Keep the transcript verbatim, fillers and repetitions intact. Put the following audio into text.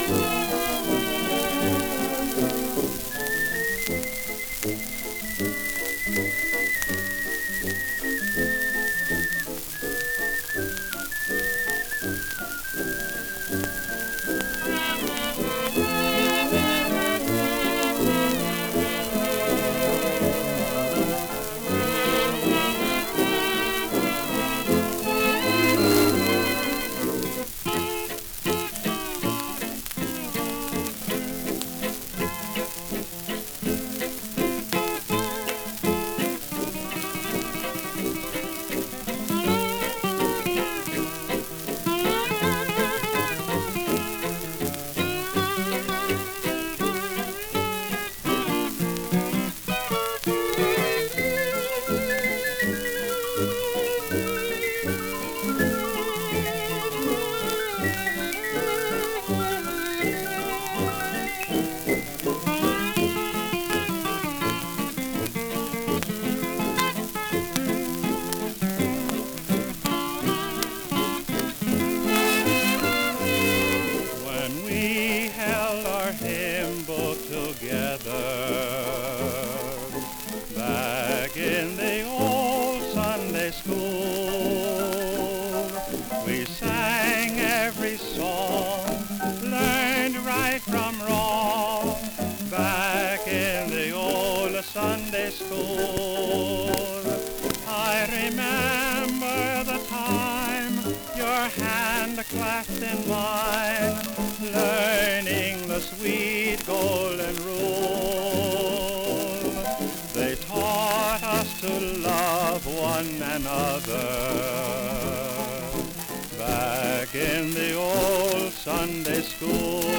Back in the old Sunday school, we sang every song, learned right from wrong. Back in the old Sunday school, I remember the time your hand clasped in mine, learning the sweet golden rule. They taught us to love one another. Back in the old Sunday school.